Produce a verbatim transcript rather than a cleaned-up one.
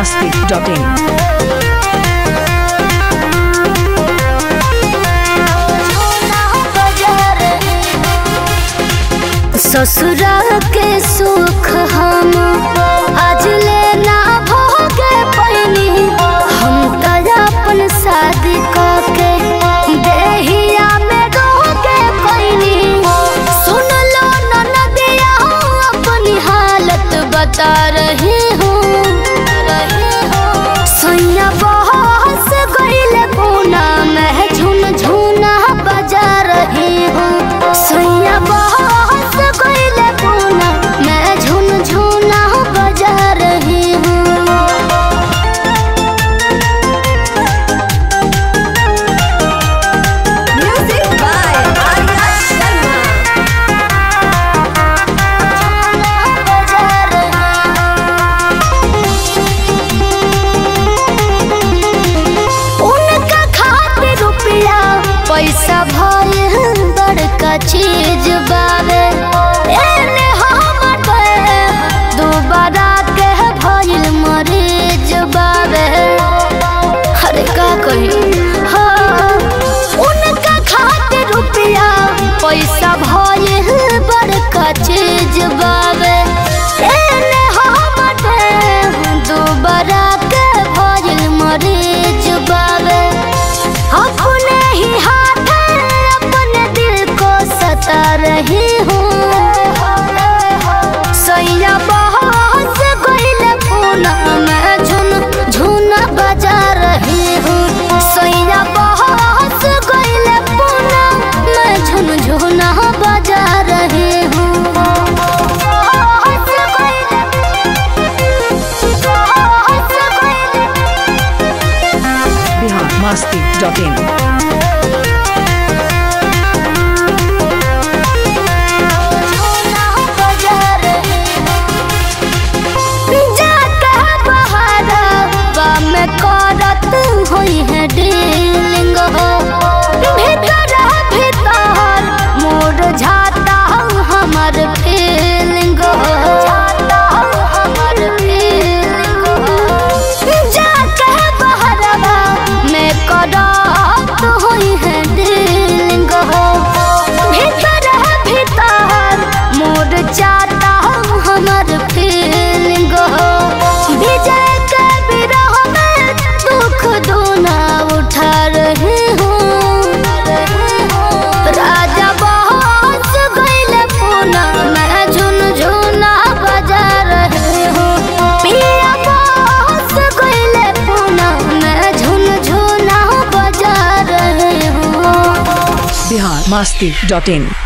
masti dot in. ससुरा के सुख हम आज लेना भोगे पैनी। हम तो अपन शादी करके देहिया में रोगे पैनी। सुन लो ननदिया अपनी हालत बता रही हूँ। सैया बहस गइले पूना में झुन झुना बजा रही हूँ। सैया बहस गइले पूना मैं झुन झुना बजा रही हूँ। Music by Arya Sharma. बजा रही हूँ। उनका खातिर रुपया पैसा भइल बड़का चीज बावे। एने हमर पे दोबारा के भइल मरीज बावे। अरे का कही हाँ उनका खातिर रुपया पैसा भइल बड़का चीज बावे। एने हमर पे दोबारा के भइल मरीज बावे। अपने ही हाथ अपने दिल को सता रही हूँ। सैया बहस गइले पूना मैं झुन झुना बजा रही हूँ। सैया बहस गइले पूना मैं झुन झुना बजा रही हूँ। बहस गइले, बहस गइले। Bihar masti dot in. होई है डीलिंग हो भीतर भीतर मोर झाता हमर फीलिंग हो। हमर फीलिंग हो जाके बहरवा में करत होई है डीलिंग हो। भीतर भीतर मोर जाता हमर फीलिंग हो। विजय के बिरह में दुख दूना उठा रही हूँ। राजा बहस गइले पूना मैं झुन झुना बजा रही हूँ। पिया बहस गइले पूना मैं झुन झुना बजा रही हूँ। Bihar masti dot in.